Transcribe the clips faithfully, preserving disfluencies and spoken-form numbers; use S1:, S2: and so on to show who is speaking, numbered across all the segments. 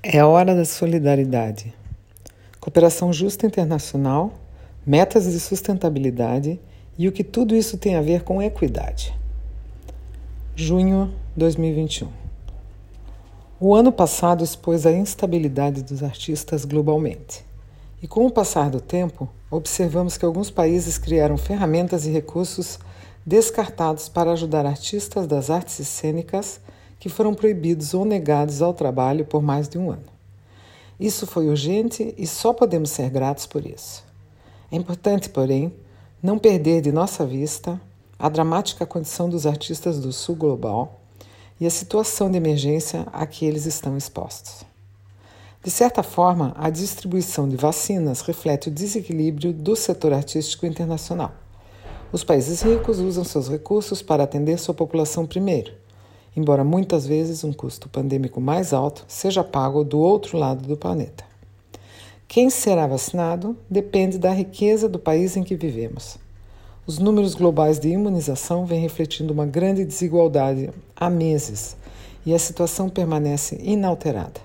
S1: É a hora da solidariedade. Cooperação justa internacional, metas de sustentabilidade e o que tudo isso tem a ver com equidade. Junho de dois mil e vinte e um. O ano passado expôs a instabilidade dos artistas globalmente. E com o passar do tempo, observamos que alguns países criaram ferramentas e recursos descartados para ajudar artistas das artes cênicas que foram proibidos ou negados ao trabalho por mais de um ano. Isso foi urgente e só podemos ser gratos por isso. É importante, porém, não perder de nossa vista a dramática condição dos artistas do Sul global e a situação de emergência a que eles estão expostos. De certa forma, a distribuição de vacinas reflete o desequilíbrio do setor artístico internacional. Os países ricos usam seus recursos para atender sua população primeiro, embora muitas vezes um custo pandêmico mais alto seja pago do outro lado do planeta. Quem será vacinado depende da riqueza do país em que vivemos. Os números globais de imunização vêm refletindo uma grande desigualdade há meses e a situação permanece inalterada.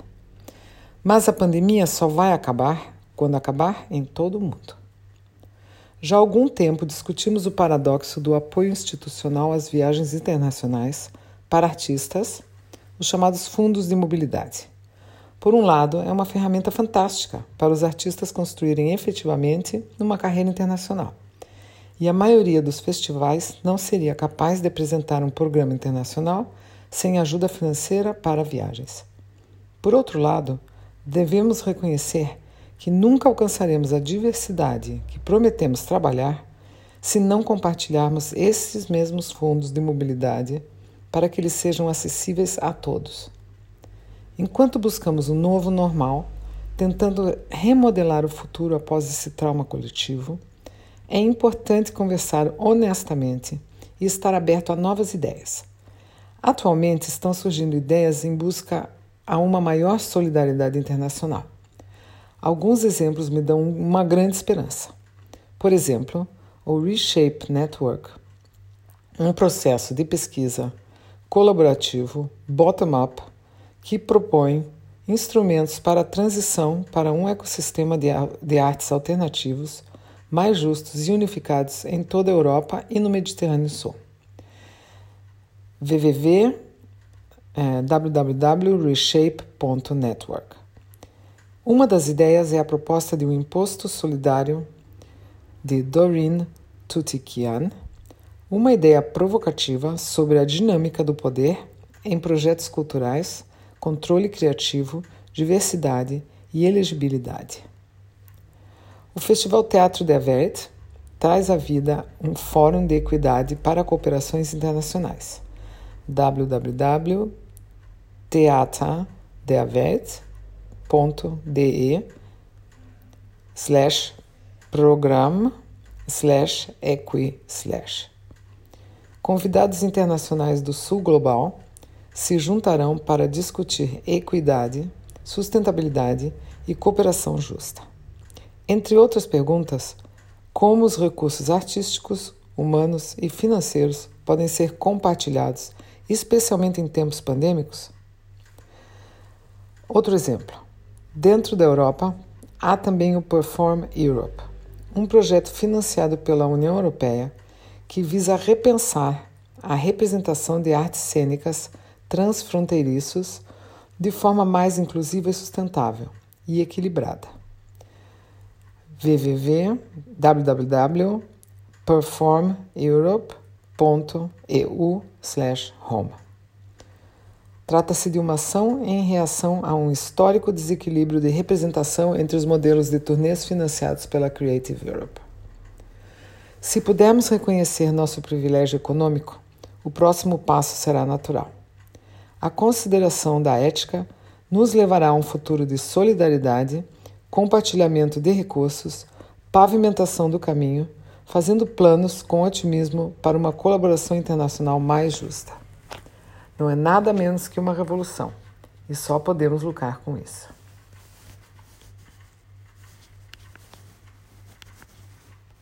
S1: Mas a pandemia só vai acabar quando acabar em todo o mundo. Já há algum tempo discutimos o paradoxo do apoio institucional às viagens internacionais para artistas, os chamados fundos de mobilidade. Por um lado, é uma ferramenta fantástica para os artistas construírem efetivamente uma carreira internacional. E a maioria dos festivais não seria capaz de apresentar um programa internacional sem ajuda financeira para viagens. Por outro lado, devemos reconhecer que nunca alcançaremos a diversidade que prometemos trabalhar se não compartilharmos esses mesmos fundos de mobilidade para que eles sejam acessíveis a todos. Enquanto buscamos um novo normal, tentando remodelar o futuro após esse trauma coletivo, é importante conversar honestamente e estar aberto a novas ideias. Atualmente estão surgindo ideias em busca a uma maior solidariedade internacional. Alguns exemplos me dão uma grande esperança. Por exemplo, o Reshape Network, um processo de pesquisa colaborativo, bottom-up, que propõe instrumentos para a transição para um ecossistema de, de artes alternativos mais justos e unificados em toda a Europa e no Mediterrâneo Sul. www ponto reshape ponto network. Uma das ideias é a proposta de um imposto solidário de Doreen Tutikian, uma ideia provocativa sobre a dinâmica do poder em projetos culturais, controle criativo, diversidade e elegibilidade. O Festival Teatro de Avert traz à vida um fórum de equidade para cooperações internacionais. www ponto teatra de avert ponto de slash program slash equi slash. Convidados internacionais do Sul Global se juntarão para discutir equidade, sustentabilidade e cooperação justa. Entre outras perguntas, como os recursos artísticos, humanos e financeiros podem ser compartilhados, especialmente em tempos pandêmicos? Outro exemplo. Dentro da Europa, há também o Perform Europe, um projeto financiado pela União Europeia que visa repensar a representação de artes cênicas transfronteiriços de forma mais inclusiva e sustentável e equilibrada. www ponto perform europe ponto e u slash home. Trata-se de uma ação em reação a um histórico desequilíbrio de representação entre os modelos de turnês financiados pela Creative Europe. Se pudermos reconhecer nosso privilégio econômico, o próximo passo será natural. A consideração da ética nos levará a um futuro de solidariedade, compartilhamento de recursos, pavimentação do caminho, fazendo planos com otimismo para uma colaboração internacional mais justa. Não é nada menos que uma revolução, e só podemos lucrar com isso.